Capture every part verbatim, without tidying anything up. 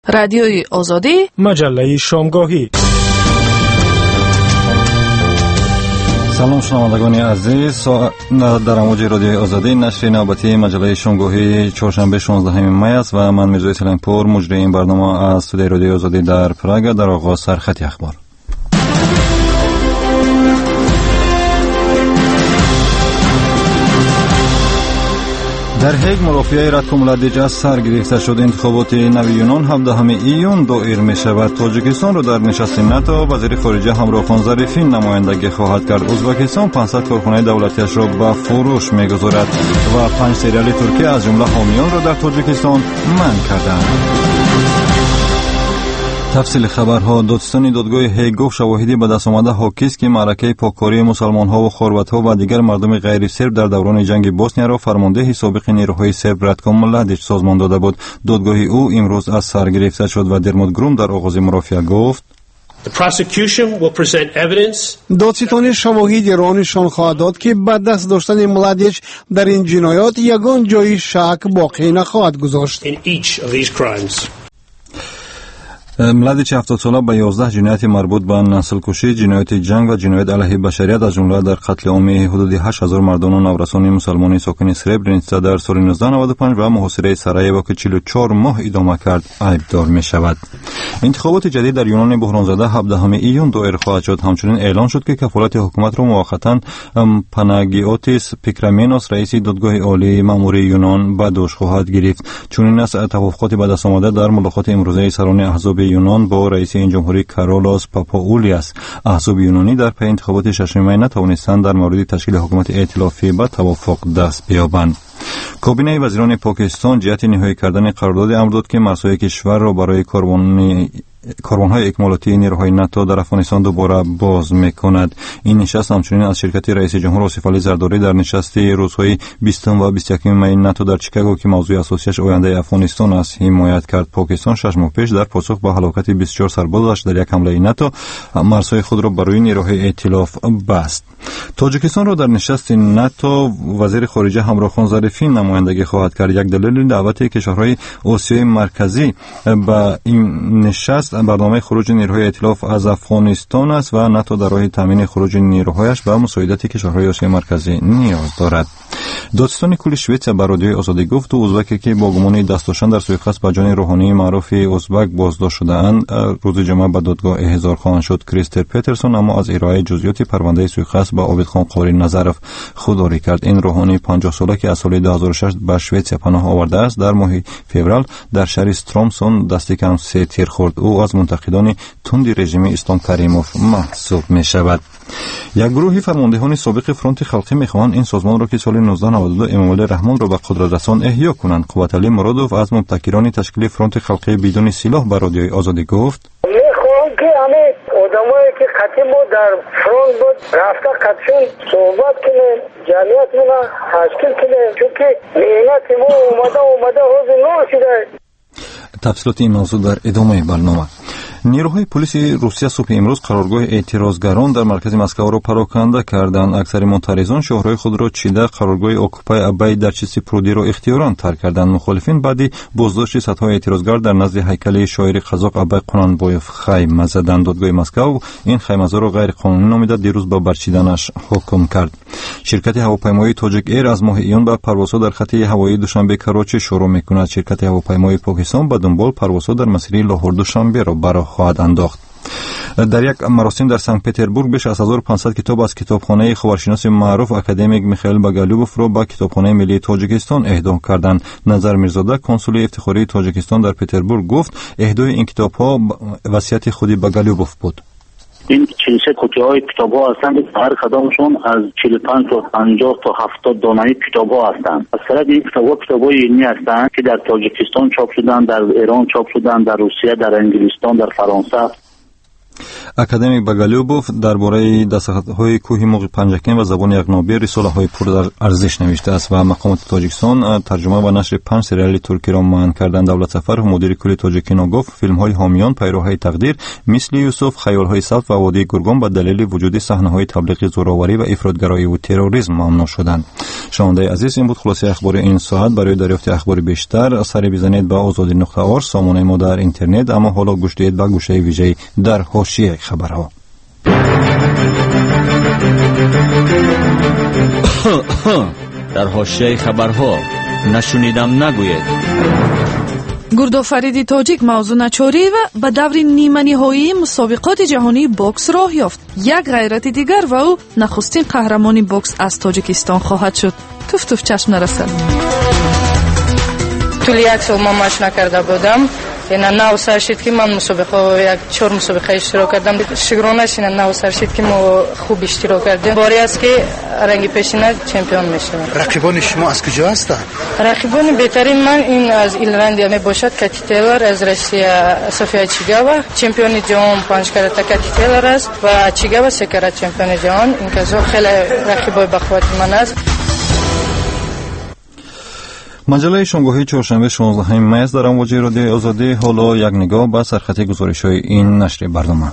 رادیوی آزادی، مجله شامگاهی. سلام شنوندگان عزیز، در امواج رادیوی آزادی نشر نوبتی مجله شامگاهی چهارشنبه شانزدهم می است و من میرزا سلیمپور مجری این برنامه از استودیوی رادیوی آزادی در پراگ در آغاز سرخط اخبار. در هیگ مرافعه رادکو ملادیج از سر گرفته شد. انتخابات نویونان هفدهم ایون دایر می شود. تاجیکستان را در نشست ناتو وزیر خارجه همراخان ظریفی نمایندگی خواهد کرد. ازبکستان پانصد کارخانه دولتیش را به فروش می گذارد و پنج سریال ترکیه از جمله حامیان را در تاجیکستان منع کردند. تفصیل خبرها. دادستان دادگاه هیگ گفت شواهدی به دست آمده حاکی است که معرکه پاککاری مسلمان‌ها و خربت‌ها و دیگر مردم غیر سرب در دوران جنگ بوسنیا را فرمانده سابق نیروهای سرب رادکو ملادیچ سازمان داده بود. دادگاه او امروز از سر گرفته شد و درموت گروم در آغاز مرافعه گفت دادستان شواهدی را نشان خواهد داد که به دست داشتن ملادیچ در این جنایات یگان جای شک باقی نخواهد گذاشت. ملادیچ هفتاد ساله به یازده جنایت مربوط به نسل کشی، جنایت جنگ و جنایت علیه بشریت از جمله در قتل عام حدود هشت هزار مردان و نورسان مسلمان ساکن سربرنیتسا در سال نوزده نود و پنج و محاصره سرایوو که چهل و چهار ماه ادامه کرد عیبدار می شود. انتخابات جدید در یونان بحران زده هفدهم ایون دایر خواهد شد. همچنین اعلان شد که کفالت حکومت را موقتا پاناگیوتیس پیکرامینوس رئیس دادگاه عالی مأموری یونان به دوش خواهد گرفت. چنین است توافقات به دست آمده در ملاقات امروزه سران احزاب یونان با رئیس این جمهوری کارولوس پاپاولیاس. احزاب یونانی در پی انتخابات ششم می نتوانستند در مورد تشکیل حکومت ائتلافی به توافق دست بیابند. کابینه وزیران پاکستان جهت نهایی کردن قرارداد امر داد که مرزهای کشور را برای کاروان کاروان‌های اکمالاتی نیروهای ناتو در افغانستان دوباره باز می‌کند. این نشست همچنین از شرکت رئیس جمهور آصف علی زرداری در نشست روزهای بیستم و بیست و یکم می ناتو در چیکاگو که موضوع اساسیش آینده افغانستان است حمایت کرد. پاکستان شش ماه پیش در پاسخ به هلاکت بیست و چهار سربازش در یک حمله ناتو مرزهای خود را برای نیروهای ائتلاف بست. تاجیکستان را در نشست ناتو وزیر خارجه همراخان ظریفی نمایندگی خواهد کرد. یک دلیل دعوت کشورهای آسیای مرکزی به این نشست برنامه خروج نیروهای ائتلاف از افغانستان است و ناتو در راه تامین خروج نیروهایش به مساعدت کشورهای آسیای مرکزی نیاز دارد. دادستان کل شویتسیا به رادیوی آزادی گفت دو ازبکی که با گمان دست داشتن در سوءقصد به جان روحانی معروف ازبک بازداشت شده‌اند روز جمعه به دادگاه احضار خواهند شد. کریستر پترسون اما از ارائه جزئیات پرونده سوءقصد به عابدخان قاری نظرف خودداری کرد. این روحانی پنجاه ساله که از سال دو هزار و شش به شویتسیا پناه آورده است در ماه فوریه در شهر استرومسون دست کم سه تیر خورد. او از منتقدان تند رژیم اسلام کریموف محسوب می شود. یک گروه فرماندهان سابق فرانت خلقی می‌خواهند این سازمان را که سال نوزده نود و دو امامعلی رحمان را به قدرت رساند احیا کنند. قوتعلی مرادوف از مبتکران تشکیل فرانت خلقی بدون سلاح به رادیوی آزادی گفت می‌خواهم که همه آدمایی که قطعی ما در فرانت بود رفته قطعشون صحبت کنه جمعیت ما تشکیل کنه چون که مهنت ما اومده اومده روز نو شده. تفصیلات این موضوع در ادامه برنامه. نیروهای پلیس روسیه صبح امروز قرارگاه اعتراضگران در مرکز مسکو را پراکنده کردند. اکثر معترضان شهرهای خود را چیده قرارگاه اوکوپای ابای در چیسی پرودی را اختیاراً ترک کردند. مخالفین بعدی بازداشت صدها اعتراضگر در نزد هیکل شاعر قزاق ابای قرانبایف خیمه زدند. دادگاه مسکو این خیمه‌ها را غیر قانونی نامیده دیروز به برچیدنش حکم کرد. شرکت هواپیمایی تاجیک ایر از ماه ایون به پروازها در خط هوایی دوشنبه کراچی شروع می‌کند. شرکت هواپیمایی پاکستان به دنبال پروازها در مسیر لاهور دوشنبه را برای خواهد انداخت. در یک مراسم در سنت پتربورگ بیش از هزار و پانصد کتاب از کتابخانه خبرشناس معروف اکادمیک میخائیل باگالیوف را به کتابخانه ملی تاجیکستان اهدا کردند. نظر میرزاده کنسول افتخاری تاجیکستان در پتربورگ گفت اهدای این کتاب‌ها وصیت خودی باگالیوف بود. این چهل و سه کپی های کتاب ها هستند. هر کدامشون از چهل و پنج تا پنجاه تا هفتاد دانه کتاب ها هستند. از طرف این کتاب ها کتاب های علمی هستند که در تاجیکستان چاپ شدن، در ایران چاپ شدن، در روسیه، در انگلستان، در فرانسه. академик Багалюбов дарбораи дастхатҳои кӯҳи муғи панҷакен ва забони якнобӣ рисолаҳои пурарзиш навиштааст ва мақомоти Тоҷикистон тарҷума ва нашри панҷ сериали туркиро манъ карданд. Давлатсафаров мудири кулли Тоҷикино гуфт филмҳои ҳомиён пайроҳаи тақдир мисли Юсуф, хаёлҳои сабт ва водии гургон ба далели вуҷуди саҳнаҳои таблиғи зӯроварӣ ва ифротгароиву терроризм мамнӯъ шуданд. шунавандаи азиз, ин буд хулосаи ахбори ин соат. барои дарёфти ахбори бештар сари бизанед ба озодӣ нуқта орг, сомонаи мо дар интернет. аммо ҳоло гӯш диҳед ба гӯшаи вижаи дар ҳошияи хабарҳо. дар ҳошияи хабарҳо нашунидам нагӯед. гурдофариди тоҷик мавзуна чорива ба даври ниманиҳоии мусобиқоти ҷаҳонии бокс роҳ ёфт. як ғайрати дигар ва ӯ нахустин қаҳрамони бокс аз Тоҷикистон хоҳад шуд. туф туф чашм нарасад. тӯли як сол ман машина карда будам. ина нав сар шид ки ман мусобиқа як чор мусобиқа иштирок кардам. шигронаш ина нав сар шид ки мо хуб иштирок кардем. бори аст ки ранги пешина чемпион мешавам. рақибони шумо аз куҷо ҳастанд? рақибони беҳтарин ман ин аз Ирландия мебошад Кати Тейлор, аз Россия София Ачигава, чемпиони ҷаҳон панҷ карата Кати Тейлор аст ва Ачигава се карат чемпиони ҷаҳон. ин казо хеле рақибои бахвати ман аст. маҷалаи шонгоҳии чоршанбе шонздаҳуми май аст дар амвоҷи радиои озодӣ. ҳоло як нигоҳ ба сархати гузоришҳои ин нашри барнома.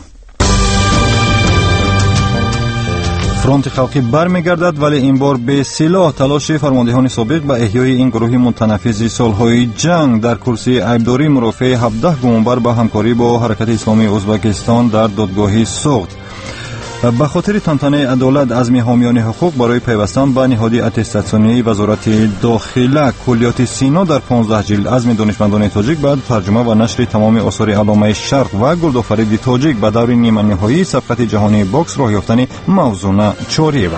фронти халқӣ бармегардад, вале ин бор бесилоҳ. талоши фармондеҳони собиқ ба эҳёи ин гурӯҳи мутанаффизи солҳои ҷанг дар курсии айбдорӣ мурофиаи ҳабдаҳ гумонбар ба ҳамкорӣ бо ҳаракати исломии Ӯзбекистон дар додгоҳи суғд. ба хотири тантанаи адолат азми ҳомиёни ҳуқуқ барои пайвастан ба ниҳоди аттестатсионии вазорати дохила куллиёти Сино дар понздаҳ ҷилд азми донишмандони тоҷик ба тарҷума ва нашри тамоми осори Аломаи Шарқ ва Гулдофариди тоҷик ба даври ниманиҳоии сабқати ҷаҳонии бокс роҳ ёфтани Мавзуна Чориева.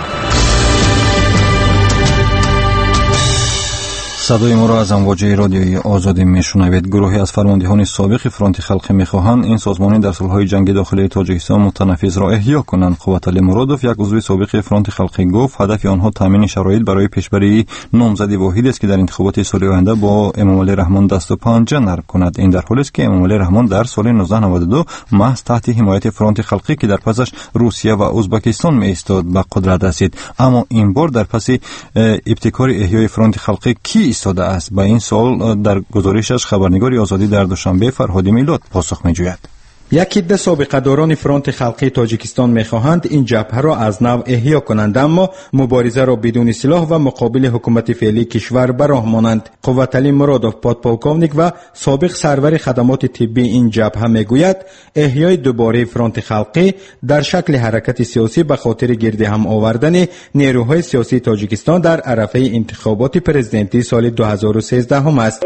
садои моро аз амвоҷаи радиои озодӣ мешунавед. гурӯҳе аз фармондеҳони собиқи фронти халқӣ мехоҳанд ин созмони дар солҳои ҷанги дохилии Тоҷикистон мутанаффизро эҳё кунанд. Қувваталӣ Муродов, як узви собиқи фронти халқӣ, гуфт ҳадафи онҳо таъмини шароит барои пешбарии номзади воҳидест ки дар интихоботи соли оянда бо Эмомалӣ Раҳмон дасту панҷа нарм кунад. ин дар ҳолест ки Эмомалӣ Раҳмон дар соли нуздаҳ наваду ду маҳз таҳти ҳимояти фронти халқӣ ки дар пасаш Русия ва Ӯзбекистон меистод ба қудрат расид. аммо ин бор дар паси ибтикори эҳёи фронти халқӣ кӣ истода аст? ба ин суол дар гузоришаш хабарнигори озодӣ дар душанбе Фарҳоди Милод посух меҷӯяд. як идда собиқадорони фронти халқии Тоҷикистон мехоҳанд ин ҷабҳаро аз нав эҳё конанд, аммо муборизаро бидуни силоҳ ва муқобили ҳукумати феълии кишвар ба роҳ монанд. қувваталӣ Муродов, подполковник ва собиқ сарвари хадамоти тиббии ин ҷабҳа мегӯяд, эҳёи дубораи фронти халқӣ дар шакли ҳаракати сиёсӣ ба хотири гирдиҳам овардани нерӯҳои сиёсии Тоҷикистон дар арафаи интихоботи президентии соли ду ҳазору сезддаҳум аст.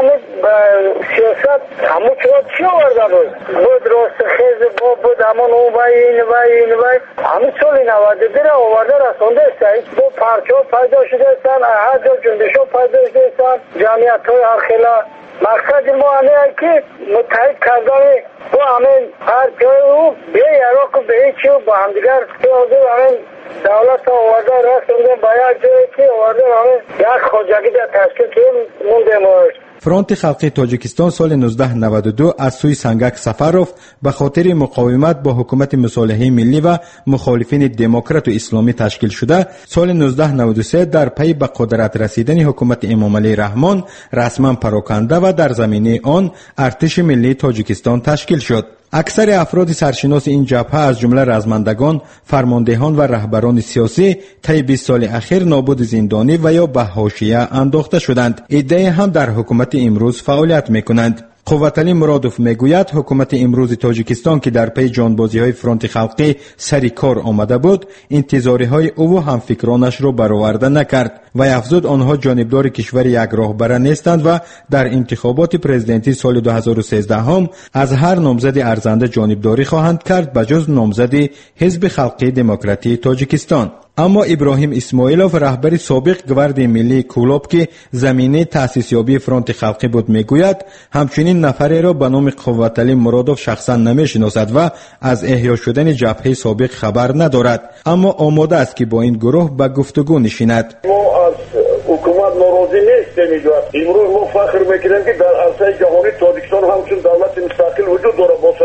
سیاست همون چرا چی آورده بود بود راست خیز بود بود همون اون وای این وای این وای همون سالی نواده دیره آورده رسانده است دو پرچه پیدا شده استن هر جا جنبش پیدا شده استن جمعیت های هر خیلی مقصد ما همه ای که متحد کردن و همین هر جای او به عراق و به چی و با همدیگر که حضور همین دولت آورده رسانده باید جایی که آورده همین یک خواجگی در تشکیل که مونده ماشت. фронти халқии Тоҷикистон соли нуздаҳ наваду ду аз сӯи Сангак Сафаров ба хотири муқовимат бо ҳукумати мусолиҳаи миллӣ ва мухолифини демократу исломӣ ташкил шуда, соли нуздаҳ наваду се дар пайи ба қудрат расидани ҳукумати Эмомалӣ Раҳмон расман пароканда ва дар заминаи он артиши миллии Тоҷикистон ташкил шуд. аксари афроди саршиноси ин ҷабҳа аз ҷумла размандагон, фармондеҳон ва раҳбарони сиёсӣ таи бист соли ахир нобуди зиндонӣ ва ё ба ҳошия андохта шуданд. иддаe ҳам дар ҳукумати имрӯз фаъолият мекунанд. қувваталӣ Муродов мегӯяд, ҳукумати имрӯзи Тоҷикистон ки дар пайи ҷонбозиҳои фронти халқӣ сари кор омада буд, интизориҳои ӯву ҳамфикронашро бароварда накард. вай афзуд, онҳо ҷонибдори кишвари як роҳбара нестанд ва дар интихоботи президентии соли ду ҳазору сезддаҳум аз ҳар номзади арзанда ҷонибдорӣ хоҳанд кард ба ҷуз номзади ҳизби халқии демократии Тоҷикистон. аммо Иброҳим Исмоилов, раҳбари собиқ гвардияи миллии Кӯлоб ки заминаи таъсисёбии фронти халқӣ буд, мегӯяд, ҳамчунин нафареро ба номи Қувваталӣ Муродов шахсан намешиносад ва аз эҳё шудани ҷабҳаи собиқ хабар надорад, аммо омода аст ки бо ин гурӯҳ ба гуфтугӯ нишинад. حکومت ناراضی نیست نمیدونم امروز ما فخر میکنیم که در عرصه جهانی تاجیکستان همچون دولت مستقل وجود داره با سروری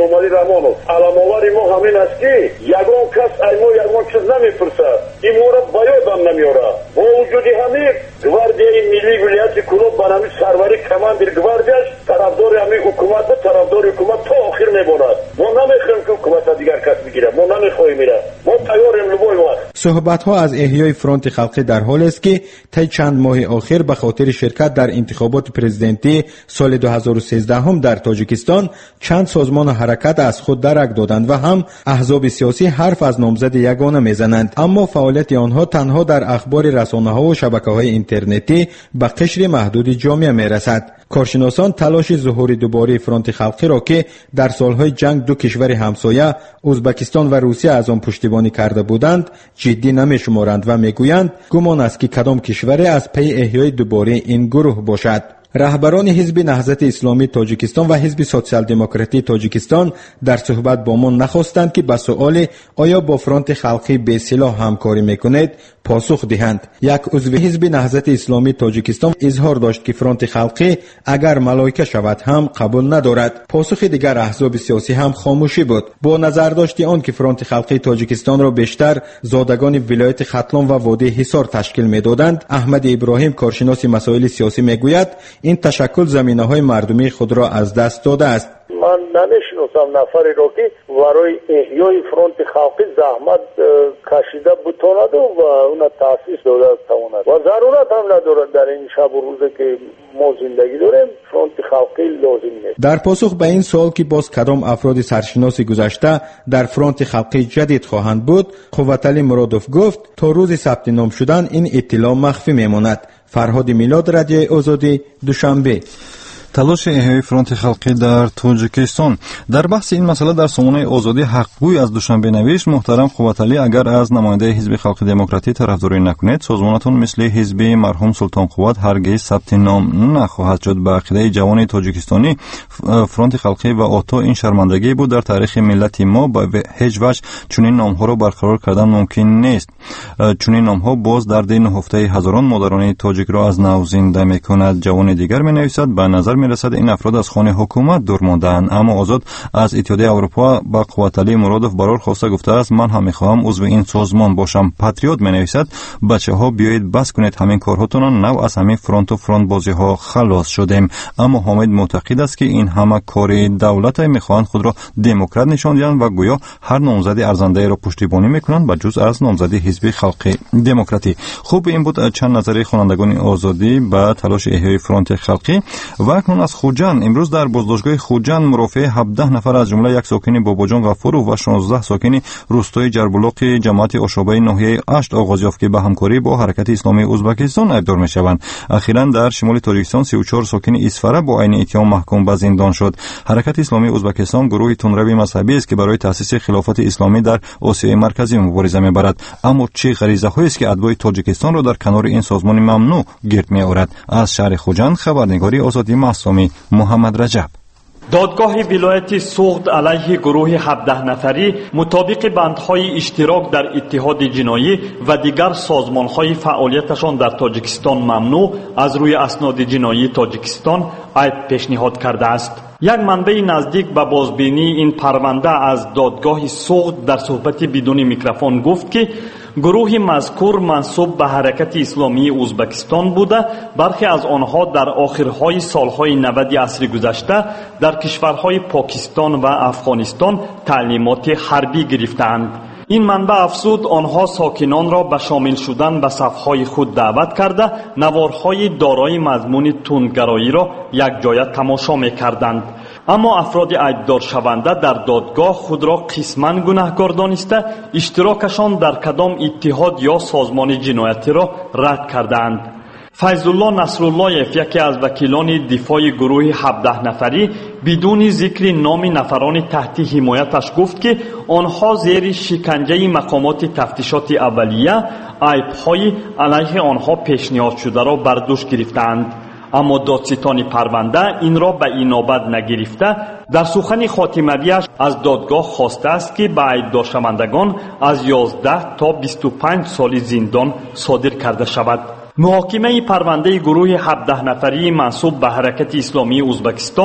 محمدی رحمانов علام‌آوری ما همین است که یگان کس ای ما یگان چیز نمیپرسد این ما را به یادم نمیاره با وجود همین گواردیای ملی ولایت کلوب برنامه سروری کماندیر گواردیاش طرفدار همین حکومت و طرفدار حکومت تا آخر میماند. ما نمیخوایم که حکومت دیگر کس بگیره، ما نمیخوایم میره، ما تیاریم لبای وقت. صحبت ها از احیای فرانت خلقی در حال است که طی چند ماه آخر به خاطر شرکت در انتخابات پرزیدنتی سال دو هزار و سیزده هم در تاجیکستان چند سازمان و حرکت از خود درک دادند و هم احزاب سیاسی حرف از نامزد یگانه میزنند، اما فعالیت آنها تنها در اخبار رسانه‌ها و شبکه‌های اینترنتی به قشر محدود جامعه میرسد. کارشناسان تلاش ظهور دوباره فرانت خلقی را که در سالهای جنگ دو کشور همسایه ازبکستان و روسیه از آن پشتیبانی کرده بودند جدی نمی‌شمارند و میگویند گمان است که کدام کشوری از پی احیای دوباره این گروه باشد. رهبران حزب نهضت اسلامی تاجیکستان و حزب سوسیال دموکراتی تاجیکستان در صحبت با ما نخواستند که به سؤال آیا با فرانت خلقی به اصطلاح همکاری میکنید پاسخ دهند. یک عضو حزب نهضت اسلامی تاجیکستان اظهار داشت که فرانت خلقی اگر ملائکه شود هم قبول ندارد. پاسخ دیگر احزاب سیاسی هم خاموشی بود. با نظر داشت آن که فرانت خلقی تاجیکستان را بیشتر زادگان ولایت ختلان و وادی حصار تشکیل میدادند، احمد ابراهیم کارشناس مسائل سیاسی میگوید این تشکل زمینه‌های مردمی خود را از دست داده است. من نمیشناسم نفری را که برای احیای فرانت خلقی زحمت کشیده بتواند و اون تاسیس داده تواند و ضرورت هم ندارد در این شب و روزی که ما زندگی داریم فرانت خلقی لازم نیست. در پاسخ به این سوال که باز کدام افراد سرشناس گذشته در فرانت خلقی جدید خواهند بود، قوتعلی مرادوف گفت تا روز ثبت نام شدن این اطلاع مخفی میماند. فرهاد میلاد، رادیو آزادی، دوشنبه. تلاش احیای فرانت خلقی در تاجیکستان. در بحث این مسئله در سامانه آزادی حقگوی از دوشنبه نوشت محترم قوتعلی اگر از نماینده حزب خلق دموکراتی طرفداری نکنید سازمانتون مثل حزب مرحوم سلطان قوت هرگز ثبت نام نخواهد شد. به عقیده جوان تاجیکستانی فرانت خلقی و آتا این شرمندگی بود در تاریخ ملت ما به هیچ وجه چنین نامها را برقرار کردن ممکن نیست. چنین نامها باز در دین هفته هزاران مادران تاجیک را از نو زنده میکند. جوان دیگر مینویسد به نظر میرسد این افراد از خانه حکومت دور مانده‌اند. اما آزاد از اتحادیه اروپا با قوتعلی مرادوف برار خواسته گفته است من هم میخواهم عضو این سازمان باشم. پاتریوت مینویسد بچه‌ها بیایید بس کنید همین کارهاتون نو از همین فرانت و فرانت بازی ها خلاص شدیم. اما حامد معتقد است که این همه کار دولت میخواهند خود را دموکرات نشان دهند و گویا هر نامزد ارزنده را پشتیبانی میکنند به جز از نامزد حزب خلق دموکراتی. خوب این بود چند نظری خوانندگان آزادی به تلاش احیای فرانت خلقی. و از خوجند امروز در بازداشتگاه خوجند مرافعه هفده نفر از جمله یک ساکن باباجان غفورov و شانزده ساکن روستای جربلاق جماعت آشوبه ناحیه اشت آغاز یافت که به همکاری با حرکت اسلامی ازبکستان ایبدار میشوند. اخیراً در شمال تاجیکستان سی و چهار ساکن اسفره با عین اتهام محکوم به زندان شد. حرکت اسلامی ازبکستان گروهی تندروی مذهبی است که برای تأسیس خلافت اسلامی در آسیای مرکزی مبارزه میبرد. اما چه غریزه‌هایی است که اتباع تاجیکستان را در کنار این سازمان ممنوع گرد میآورد؟ از شهر خوجند خبرنگاری آزادی معصومی محمد رجب. دادگاه ولایت سوخت علیه گروه هفده نفری مطابق بندهای اشتراک در اتحاد جنایی و دیگر سازمانهای فعالیتشان در تاجیکستان ممنوع از روی اسناد جنایی تاجیکستان عیب پیشنهاد کرده است. یک منبع نزدیک به بازبینی این پرونده از دادگاه سوخت در صحبت بدون میکروفون گفت که گروه مذکور منسوب به حرکت اسلامی ازبکستان بوده. برخی از آنها در آخرهای سالهای نود عصر گذشته در کشورهای پاکستان و افغانستان تعلیمات حربی گرفتند. این منبع افزود آنها ساکنان را به شامل شدن به صفهای خود دعوت کرده نوارهای دارای مضمون تندگرایی را یک جای تماشا می‌کردند. اما افراد عیبدار شونده در دادگاه خود را قسماً گناهکار دانسته اشتراکشان در کدام اتحاد یا سازمان جنایتی را رد کردند. فیض‌الله نصراللهیف یکی از وکیلان دفاع گروه هفده نفری بدون ذکر نام نفران تحت حمایتش گفت که آنها زیر شکنجه مقامات تفتیشات اولیه عیب‌های علیه آنها پیشنهاد شده را بر دوش گرفتند. اما دادستان پرونده این را به اینابت نگرفته در سخن خاتمه‌ایش از دادگاه خواسته است که به عیبدار شوندگان از یازده تا بیست و پنج سال زندان صادر کرده شود. محاکمه پرونده گروه هفده نفری منسوب به حرکت اسلامی ازبکستان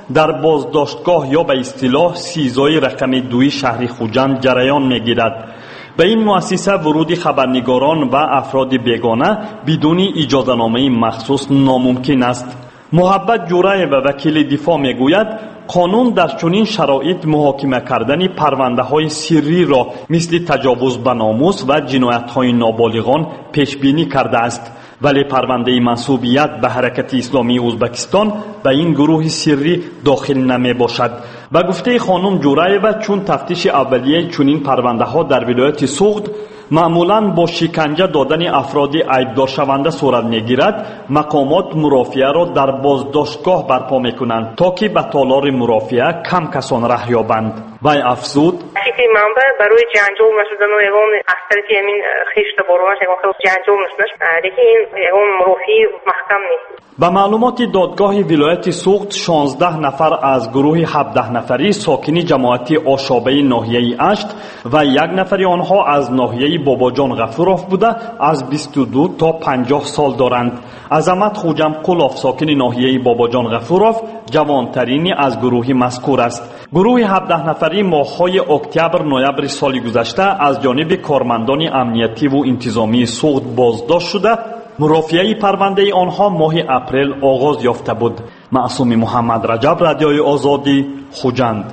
در بازداشتگاه یا به اصطلاح سیزای رقم دوی شهر خوجند جریان میگیرد. به این مؤسسه ورود خبرنگاران و افراد بیگانه بدون اجازه‌نامه مخصوص ناممکن است. محبت جورای و وکیل دفاع میگوید قانون در چنین شرایط محاکمه کردن پرونده های سری را مثل تجاوز به ناموس و جنایت های نابالغان پیش بینی کرده است، ولی پرونده منسوبیت به حرکت اسلامی ازبکستان به این گروه سری داخل نمی باشد. به گفته خانم جورایوا چون تفتیش اولیه چنین پرونده ها در ولایت سوغد معمولاً با شکنجه دادن افراد عیبدار شونده صورت میگیرد، مقامات مرافعه را در بازداشتگاه برپا میکنند تا که به تالار مرافعه کم کسان ره یابند. وی افزود این منبع برای جنجال نشدن و یگان اختر که همین خیشت بارونش یگان خیلی جنجال نشدنش لیکن این یگان مرافعی محکم نیست. به معلومات دادگاه ولایت سوغد شانزده نفر از گروه هفده نفری ساکنی جماعتی آشابه ناحیه اشت و یک نفری آنها از ناحیه باباجان غفوروف بوده از بیست و دو تا پنجاه سال دارند. عظمت خوجم قلاف ساکن ناحیه باباجان غفوروف جوانترینی از گروه مذکور است. گروه هفده نفری ماه‌های اکتبر نوامبر سال گذشته از جانب کارمندان امنیتی و انتظامی سوغد بازداشت شده. مرافعه پرونده آنها ماه اپریل آغاز یافته بود. معصوم محمد رجب، رادیوی آزادی، خوجند.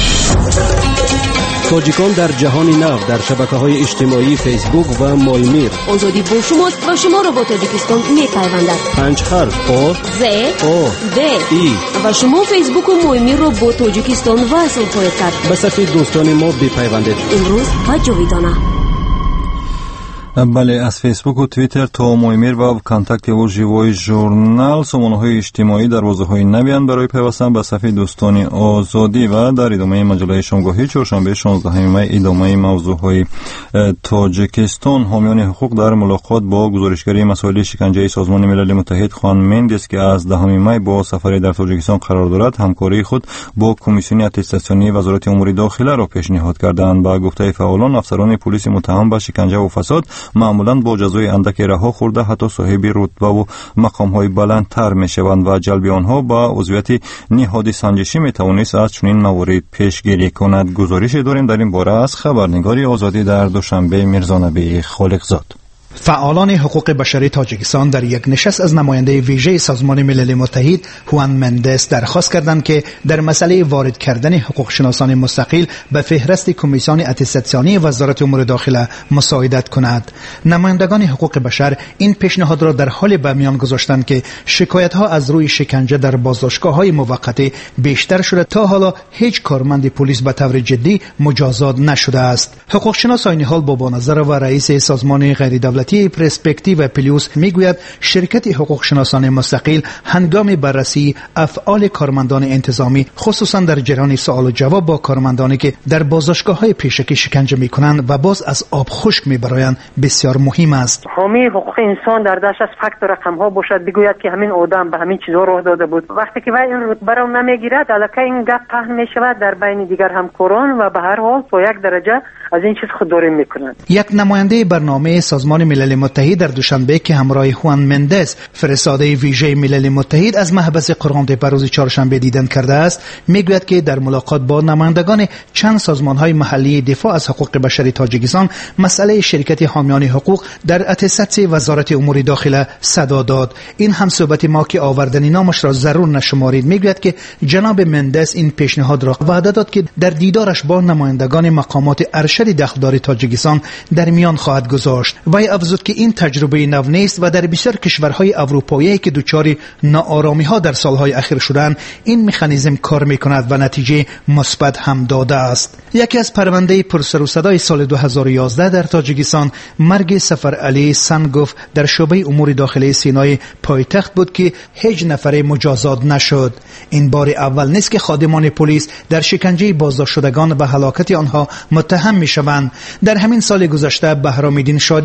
تاجیکان در جهان نو در شبکه‌های اجتماعی فیسبوک و مایمیر. آزادی با شماست و شما را با تاجیکستان می‌پیوندد. پنج حرف آ ز او د ای و شما فیسبوک و مایمیر را با تاجیکستان وصل خواهید کرد. به صفحه دوستان ما بپیوندید. امروز و جاویدانه. بله، از فیسبوک و توییتر تا مویمیر و کانتاکت و ژیوای ژورنال سامانه‌های اجتماعی دروازه‌های نوین برای پیوستن به صفحه دوستان آزادی و در ادامه مجله شامگاهی چهارشنبه شانزدهم می ادامه موضوعهای تاجیکستان. حامیان حقوق در ملاقات با گزارشگری مسائل شکنجه سازمان ملل متحد خان مندس که از دهم می با سفر در تاجیکستان قرار دارد همکاری خود با کمیسیون اتستاسیونی وزارت امور داخله را پیشنهاد کردند. با گفته فعالان افسران پلیس متهم به شکنجه و فساد معمولاً با جزای اندک رها خورده حتی صاحب رتبه و مقام‌های بلندتر می‌شوند و جلب آنها با عضویت نهاد سنجشی می‌توانست از چنین موارد پیشگیری کند. گزارش داریم در این باره از خبرنگاری آزادی در دوشنبه میرزانبی خالقزاد. فعالان حقوق بشری تاجیکستان در یک نشست از نماینده ویژه سازمان ملل متحد هوان مندس درخواست کردند که در مسئله وارد کردن حقوق شناسان مستقل به فهرست کمیسیون اتستاسیونی وزارت امور داخله مساعدت کند. نمایندگان حقوق بشر این پیشنهاد را در حال به میان گذاشتند که شکایت ها از روی شکنجه در بازداشتگاه های موقتی بیشتر شده تا حالا هیچ کارمند پلیس به طور جدی مجازات نشده است. حقوق شناس عین حال بابا نظر و رئیس سازمان غیر دولتی پرسپکتیو پلیوس میگوید شرکت حقوق شناسان مستقل هنگام بررسی افعال کارمندان انتظامی خصوصا در جریان سوال و جواب با کارمندانی که در بازداشتگاه‌های پیشکی شکنجه میکنند و باز از آب خشک میبرایند بسیار مهم است. حامی حقوق انسان در دست از فکت و رقم ها باشد بگوید که همین آدم به همین چیزا راه داده بود. وقتی که وای این رتبه را نمیگیرد الکی این گپ پهن میشود در بین دیگر همکاران و به هر حال تا یک درجه از این چیز خودداری میکنند. یک نماینده برنامه سازمان ملل متحد در دوشنبه که همراه هوان مندس فرستاده ویژه ملل متحد از محبس قرغانده به روز چهارشنبه دیدن کرده است میگوید که در ملاقات با نمایندگان چند سازمان‌های محلی دفاع از حقوق بشری تاجیکستان مسئله شرکت حامیان حقوق در اتستات وزارت امور داخله صدا داد. این هم صحبت ما که آوردن نامش را ضرور نشمارید میگوید که جناب مندس این پیشنهاد را وعده داد که در دیدارش با نمایندگان مقامات ارشد داخلدار تاجیکستان در میان خواهد گذاشت. وی افزود که این تجربه نو نیست و در بسیار کشورهای اروپایی که دچار ناآرامی‌ها در سالهای اخیر شدند این مکانیزم کار می‌کند و نتیجه مثبت هم داده است. یکی از پرونده پرسر و صدای سال دو هزار و یازده در تاجیکستان مرگ سفر علی سنگوف در شعبه امور داخلی سینای پایتخت بود که هیچ نفر مجازات نشد. این بار اول نیست که خادمان پلیس در شکنجه بازداشت شدگان و هلاکت آنها متهم می‌شوند. در همین سال گذشته بهرام‌الدین شادیف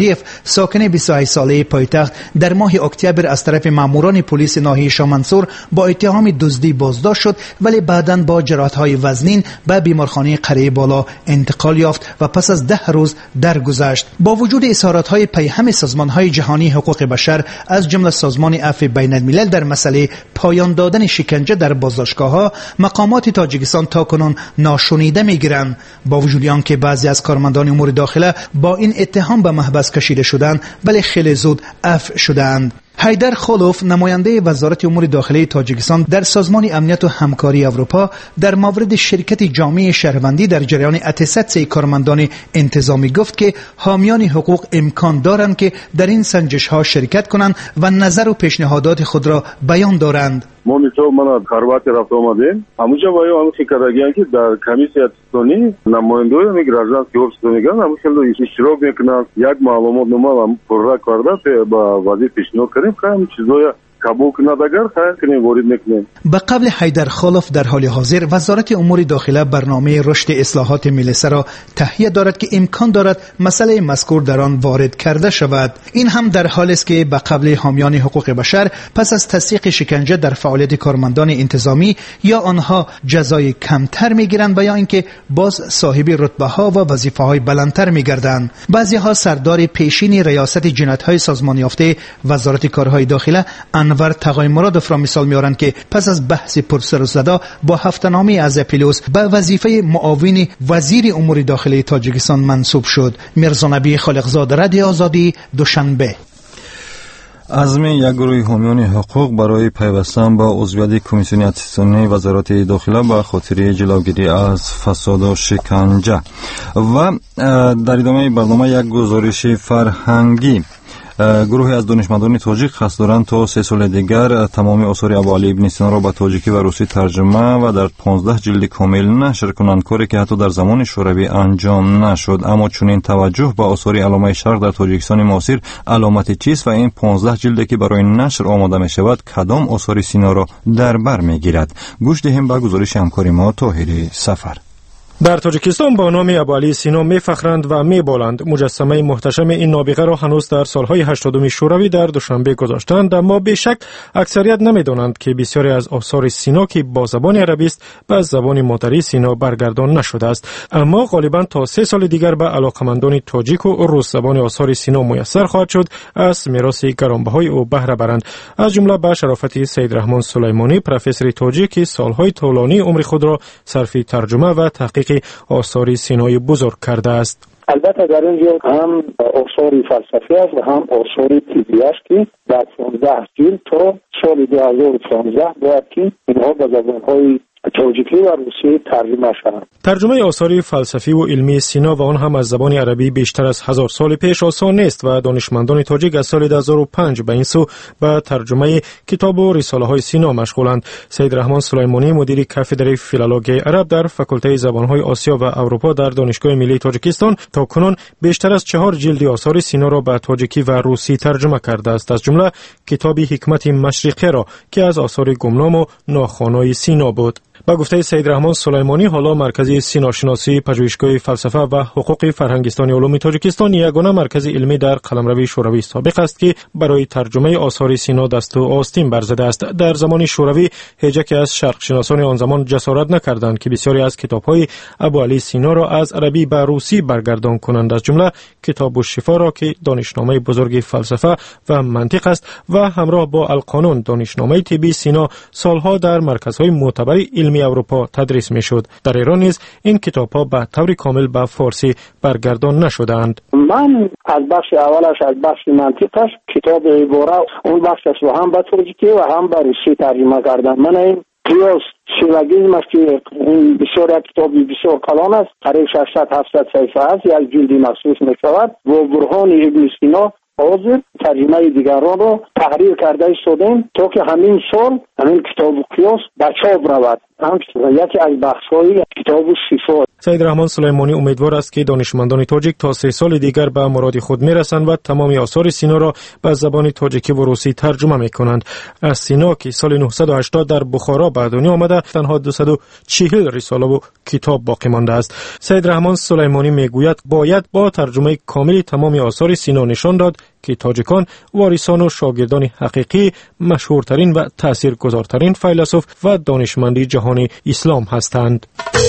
ساکن بیست و هشت ساله پایتخت در ماه اکتبر از طرف ماموران پلیس ناحیه شامنصور با اتهام دزدی بازداشت شد، ولی بعداً با جراحت‌های وزنین به بیمارخانه قره بالا انتقال یافت و پس از ده روز درگذشت. با وجود اظهارات‌های پیهم سازمان‌های جهانی حقوق بشر از جمله سازمان عفو بین‌الملل در مسئله پایان دادن شکنجه در بازداشتگاه‌ها، مقامات تاجیکستان تاکنون ناشنیده می‌گیرند. با وجود آنکه بعضی از کارمندان امور داخله با این اتهام به محبس کشیده شدند، ولی خیلی زود عفو شدند. حیدر خولوف، نماینده وزارت امور داخلی تاجیکستان در سازمان امنیت و همکاری اروپا، در مورد شرکت جامعه شهروندی در جریان اتست کارمندان انتظامی گفت که حامیان حقوق امکان دارند که در این سنجش ها شرکت کنند و نظر و پیشنهادات خود را بیان دارند. ما میتو من کارواتی رفت آمدیم همونجا باید همون فکر کردیم که در کمیسی اتستانی نماینده های میگرازان که افت میگن همون خیلی اشتراک میکنن یک معلومات نمال هم پر کرده با وزیر پیشنهاد کردیم که همون چیزای قبول نداگر خیر کنیم وارد میکنیم. به قبل حیدر خولوف در حال حاضر وزارت امور داخله برنامه رشد اصلاحات ملیسه را تهیه دارد که امکان دارد مسئله مذکور در آن وارد کرده شود. این هم در حالی است که به قبل حامیان حقوق بشر پس از تصدیق شکنجه در فعالیت کارمندان انتظامی یا آنها جزای کمتر میگیرند و یا اینکه باز صاحب رتبه ها و وظیفه های بلندتر میگردند. بعضی ها سردار پیشین ریاست جنایت های سازمان یافته وزارت کارهای داخله انور تقای مرادوف را مثال میارند که پس از بحث پرسر و صدا با هفته‌نامه از اپیلوس به وظیفه معاون وزیر امور داخلی تاجیکستان منصوب شد. میرزا نبی خالقزاد، رادیو آزادی، دوشنبه. عزم یک گروه حامیان حقوق برای پیوستن با عضویت کمیسیون اتستانی وزارت داخله به خاطر جلوگیری از فساد و شکنجه. و در ادامه برنامه یک گزارش فرهنگی. گروهی از دانشمندان تاجیک قصد دارند تا سه سال دیگر تمام آثار ابو علی ابن سینا را به تاجیکی و روسی ترجمه و در پانزده جلد کامل نشر کنند، کاری که حتی در زمان شوروی انجام نشد. اما چون این توجه به آثار علامه شرق در تاجیکستان معاصر علامت چیست و این پانزده جلدی که برای نشر آماده می شود کدام آثار سینا را در بر می گیرد؟ گوش دهیم به گزارش همکار ما طاهری سفر. در تاجیکستان با نام ابو علی سینا می فخرند و می بالند. مجسمه محتشم این نابغه را هنوز در سالهای هشتادم شوروی در دوشنبه گذاشتند، اما به شک اکثریت نمی دانند که بسیاری از آثار سینا که با زبان عربی است به زبان مادری سینا برگردان نشده است. اما غالبا تا سه سال دیگر به علاقمندان تاجیک و روس زبان آثار سینا میسر خواهد شد از میراث گرانبهای او بهره برند. از جمله به شرافت سید رحمان سلیمانی، پروفسور تاجیک سالهای طولانی عمر خود را صرف ترجمه و تحقیق آثار سینای بزرگ کرده است. البته در اینجا هم آثار فلسفی است و هم آثار طبی است که در پانزده جلد تا سال دو هزار و پانزده باید که اینها به زبانهای تاجیکی و روسی ترجمه شدند. ترجمه آثار فلسفی و علمی سینا و آن هم از زبان عربی بیشتر از هزار سال پیش آسان نیست و دانشمندان تاجیک از سال دو هزار و پنج به این سو به ترجمه کتاب و رساله های سینا مشغولند. سید رحمان سلیمانی، مدیر کافدره فیلولوژی عرب در فاکولته زبانهای آسیا و اروپا در دانشگاه ملی تاجیکستان، تاکنون بیشتر از چهار جلد آثار سینا را به تاجیکی و روسی ترجمه کرده است، از جمله کتاب حکمت مشرقی را که از آثار گمنام و ناخوانای سینا بود. با گفته سید رحمان سلیمانی، حالا مرکز سیناشناسی پژوهشگاه فلسفه و حقوق فرهنگستان علوم تاجیکستان یگانه مرکز علمی در قلمرو شوروی سابق است که برای ترجمه آثار سینا دست و آستین برزده است. در زمان شوروی هیچ یک از شرق شناسان آن زمان جسارت نکردند که بسیاری از کتاب‌های ابو علی سینا را از عربی به روسی برگردان کنند، از جمله کتاب الشفا را که دانشنامه بزرگ فلسفه و منطق است و همراه با القانون دانشنامه طبی سینا سالها در مرکزهای معتبر علمی اروپا تدریس میشد. در ایران نیز این کتاب‌ها به طور کامل به فارسی برگردان نشدند. من از بخش اولش از بخش منطقش کتاب عباره اون بخشش رو هم به ترکی و هم به روسی ترجمه کردم. من این قیاس سیلوگیزم است که بسیار کتابی بسیار کلان است، قریب ششصد هفتصد صفحه است، یک جلدی مخصوص می شود و برهان ابن سینا حاضر ترجمه دیگران را تحریر کرده ایستادیم تا که همین سال همین کتاب قیاس به چاپ رود. هم یکی از بخش‌های کتاب شفا. سید رحمان سلیمانی امیدوار است که دانشمندان تاجیک تا سه سال دیگر به مراد خود میرسند و تمام آثار سینا را به زبان تاجیکی و روسی ترجمه میکنند. از سینا که سال نهصد و هشتاد در بخارا به دنیا آمده تنها دویست و چهل رساله و کتاب باقی مانده است. سید رحمان سلیمانی میگوید باید با ترجمه کامل تمام آثار سینا نشان داد که تاجیکان وارثان و شاگردان حقیقی مشهورترین و تاثیرگذارترین فیلسوف و دانشمند جهان اسلام هستند.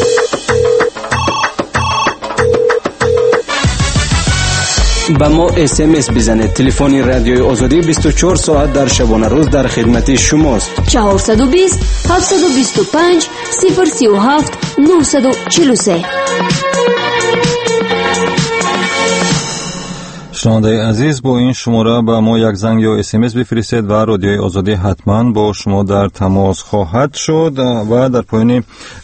با ما اس ام اس بزنید. تلفن رادیوی آزادی بیست و چهار ساعت در شبانه روز در خدمت شماست. چهارصد و بیست هفتصد و بیست و پنج صفر سی و هفت نهصد و چهل و سه. شنونده عزیز، با این شماره به ما یک زنگ یا اس ام اس بفرستید و رادیوی آزادی حتما با شما در تماس خواهد شد. و در پایان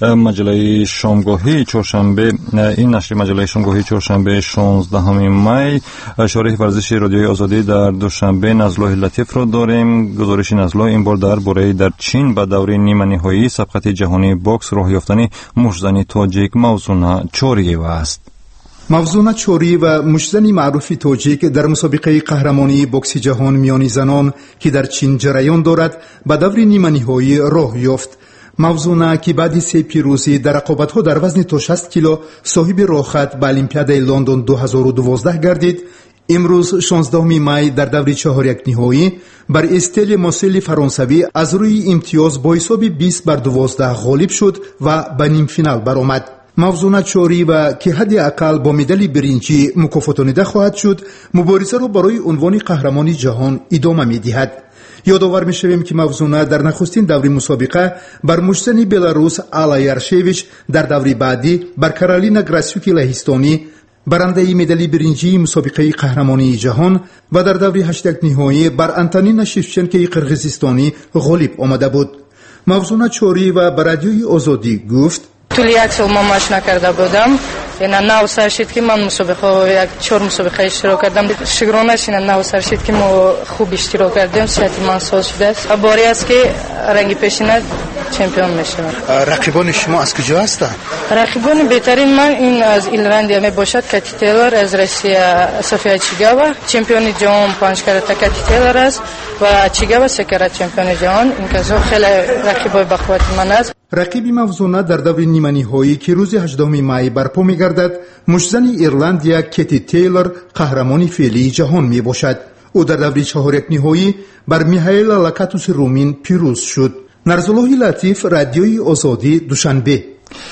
مجله شامگاهی چهارشنبه، این نشر مجله شامگاهی چهارشنبه شانزدهم می، شارح ورزش رادیوی آزادی در دوشنبه نزل‌الله لطیف را داریم. گزارش نزل‌الله این بار درباره در چین به دور نیمه نهایی سبقت جهانی باکس راه یافتن مشتزن تاجیک موزون چوریف است. موزون چوری و مشتزن معروف تاجیک در مسابقه قهرمانی بوکس جهان میان زنان که در چین جریان دارد به دور نیمه نهایی راه یافت. موزون که بعد سه پیروزی در رقابت‌ها در وزن تا شصت کیلو صاحب راهخط به المپیادای لندن دو هزار و دوازده گردید، امروز شانزدهم می در دور چهار یک نهایی بر استیل ماسل فرانسوی از روی امتیاز با حساب بیست بر دوازده غالب شد و به نیم فینال برآمد. موزون چوری و که حد اقل با مدال برنجی مکافاتانیده خواهد شد، مبارزه را برای عنوان قهرمانی جهان ادامه می‌دهد. یادآور می‌شویم که موزون در نخستین دور مسابقه بر مشتزن بلاروس آلا یارشویچ، در دور بعدی بر کارولینا گراسیوک لهستانی برنده مدال برنجی مسابقه قهرمانی جهان و در دور هشت یک نهایی بر آنتونینا شفچنکو قرقیزستانی غالب آمده بود. موزون چوری و بر رادیوی آزادی گفت: طول یک سال ما ماش نکرده بودم. یعنی نو سر شد که من مسابقه یک چهار مسابقه اشتراک کردم. شکرانش این نو سر شد که ما خوب اشتراک کردیم. صحت من ساز شده است. باری است که رنگی پیشینه چمپیون میشم. رقیبان شما از کجا هستند؟ رقیبان بهترین من این از ایرلندیا می باشد کاتی تیلر، از روسیه سوفیا چیگاوا، چمپیون جهان پنج کرته کاتی تیلر است و چیگاوا سه کرته چمپیون جهان. این که خیلی رقیبای بخواد من است. رقیب موزون در دور نیمه نهایی که روز هجدهم می برپا می‌گردد مشتزن ایرلندیا کاتی تیلر قهرمان فعلی جهان می باشد. او در دور چهار یک نهایی بر میهایل لاکاتوس رومین پیروز شد. نزل‌الله لطیف، رادیوی آزادی، دوشنبه.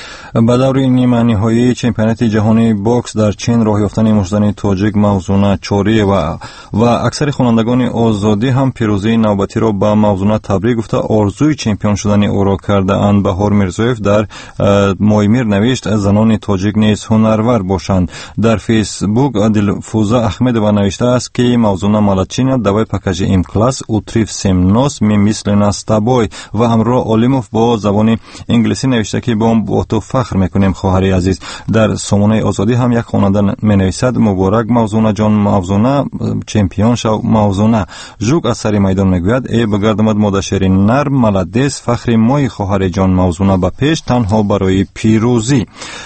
به دور نیمه نهایی چمپیونات جهانی باکس در چین راه یافتن مشتزن تاجیک موزون چوری و و اکثر خوانندگان آزادی هم پیروزی نوبتی را به موزون تبریک گفته آرزوی چمپیون شدن او را کرده اند. بهار میرزویف در مویمیر نوشت زنان تاجیک نیز هنرور باشند. در فیسبوک دلفوزا احمدова نوشته است که موزون молодчина, давай покажи им класс, утрив всем нос, мы мысленно с тобой. و امرو علیموف با زبان انگلیسی نوشته که با با تو فخر میکنیم خواهری عزیز. در سامانه آزادی هم یک خواننده مینویسد مبارک موزونه جان، موزونه چمپیون شو موزونه. ژوک از سر میدان میگوید ای بگردمد مادشری نرم ملدس فخر مای خواهر جان موزونه به پیش تنها برای پیروزی.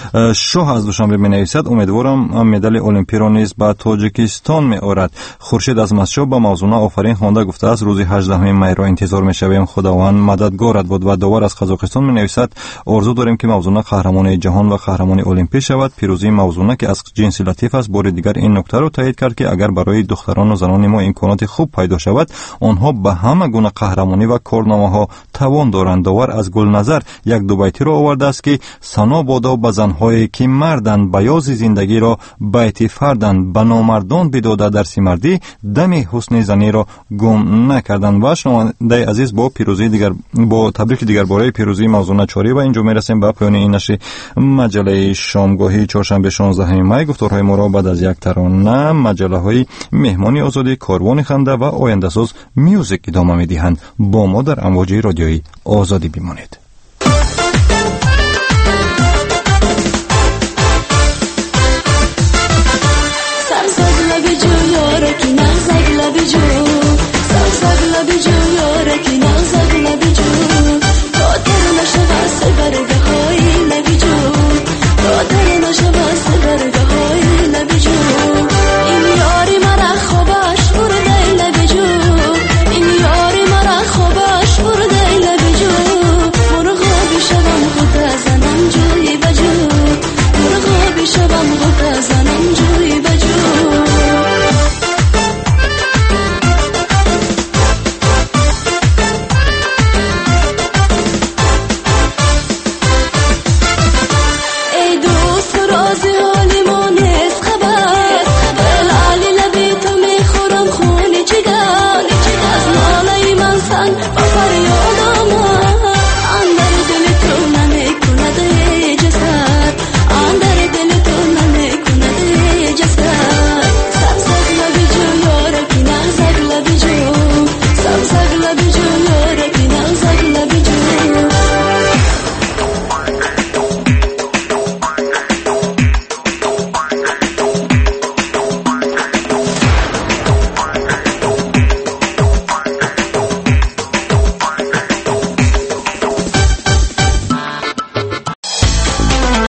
شاه از دوشنبه مینویسد امیدوارم مدال المپی را نیز به تاجیکستان میآورد. خورشید از مسجد با موزونه آفرین خوانده گفته است روز هجدهم می را انتظار میشویم، خداوند مددگارت بود. و داور از قزاقستان مینویسد آرزو داریم که موزونه قهرمان جهان و قهرمان المپی شود. پیروزی موزونه که از جنس لطیف است بار دیگر این نکته را تایید کرد که اگر برای دختران و زنان ما امکانات خوب پیدا شود آنها به همه گونه قهرمانی و کارنامه‌ها توان دارند. داور از گلنظر یک دو بیتی را آورده است که ثنا بادا به زن‌هایی که مردند بیاض زندگی را بیت فردند، به نامردان بداده درس مردی دم حسن زنی را گم نکردند. و شنونده عزیز با پیروزی دیگر با تبریک دیگر برای پیروزی موزون چوری و اینجا میرسیم به پایان این نشر مجله شامگاهی چهارشنبه شانزدهم می. گفتارهای ما را بعد از یک ترانه مجله های مهمانی آزادی، کاروان خنده و آینده ساز میوزیک ادامه میدهند. با ما در امواج رادیویی آزادی بمانید.